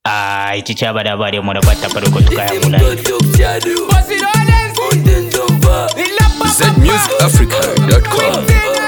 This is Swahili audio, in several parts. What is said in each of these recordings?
Chichaba da bari mwana bata paroko tukaya mula. ZMusicAfrica.com.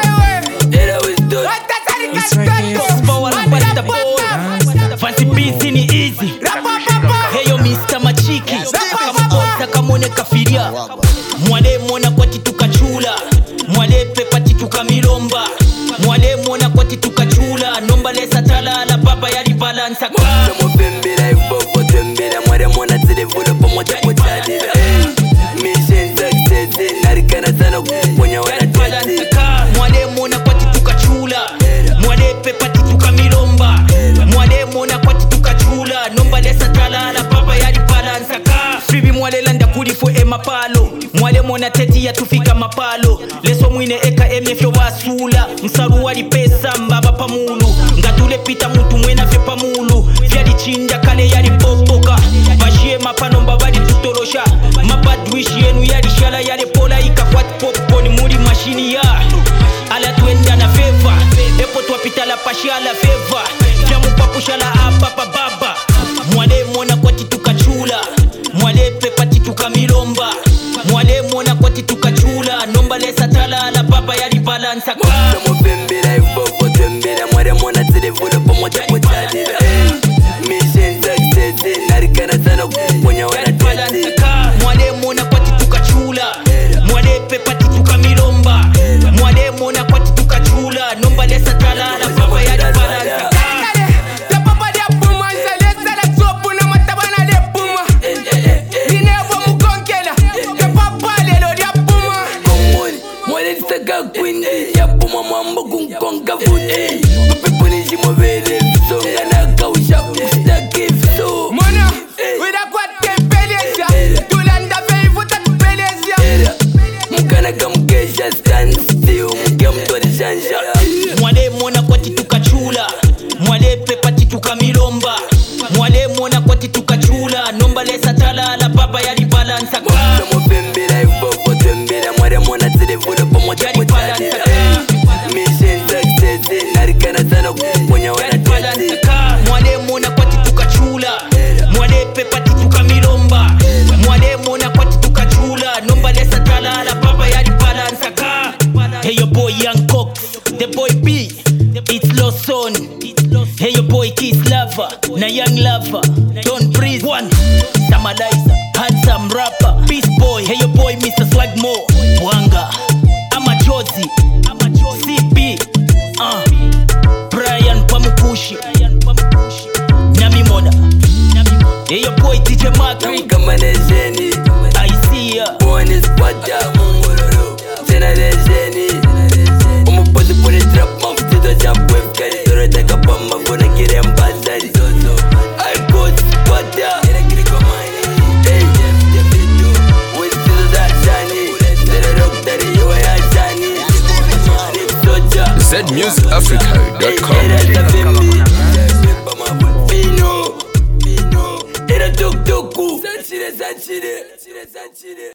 Fancy busy ni easy. Heyo Mr. Machiki. Kama kamone kafiria. Mwale mwana kwa titukachula. Mwale pepa titukamilomba. Mwale mwana kwa titukachula. Nomba lesa tala la baba yali balansa kwa. Mupembera ivovo tembera mware mwana zile vula pamoja kuchadila. Mission success narikana sana kuponya wana tete. Mwale mwana kwa titukachula. Mwale pepa titukamilomba. Mwale mwana kwa titukachula. Nomba lesa tala la baba yali balansa kwa. Fibi mwale landa kulifo mapalo. Mwale mwana teti ya tufika mapalo. Leso mwine eka emefyo wasula. Msaru wali pesa mbaba pamulu. Ngatule pita mutu mwena fe pamulu. Vyali chinja kale yali popoka. Bashie mapano mbabali tutorosha. Mabadwishi yenu yali shala yale pola. Ikakwati popcorn muri mashini ya. Ala tuenda na feva. Epo tuwapita la pashi ala feva. Jamu papusha la apapa baba. Mwale mwana kwa titukachula. Mwale pepa titukamilomba. Mwale mwana kwa titukachula. Nomba lesa tala la baba yali balansa kwa. Mupembera ivovo tembera mware mwana zile vula pamoja kuchadila. Mission success narikana sana kuponya wana tete. Mwale mwana kwa titukachula. Mwale pepa titukamilomba. Mwale mwana kwa titukachula. Nomba lesa tala la baba yali balansa. Quindi yapuma mambo kunkonga futi. Pepunishi mwevele songa na kausha kustake fito. Mona, wida kwa tepeleza. Tulanda veivuta tupeleza. Mukana kamkesha stand still. Mukia mtuwa shansha. Mwale mwana kwa titukachula. Mwale pepa titukamilomba. Mwale mwana kwa titukachula. Nomba lesa tala la baba yali balansa kwa. Mupembera ivovo tembera mware mwana zile vula pamoja kuchadila. Mission success narikana sana kuponya wana tete. Mwale mwana kwa titukachula. Mwale pepa titukamilomba. Mwale mwana kwa titukachula. Nomba lesa tala la baba yali balansa ka. Hey your boy Young Cox, the boy B, it's Lawson. Hey your boy Kiss Lover, na Young Lover. Don't breathe one, Samalizer, handsome rapper, Beast Boy. Hey your boy Mr. Swagmo, Wanga, Amachozi, CP, Brian Pamukushi, Nami Moda. Hey your boy DJ Makri, Kama lejeni I see ya. Born is pata mungururu Sena lejeni Umupozi pone trap mafutito champu Fkari toro taka pamba kona kire mbazari I got pata Ina kiri komani Hey, Davido Wistilo za shani Sera roktari yuwa ya shani Nip soja ZMusicAfrica.com. Pino Era tok toku Sanchire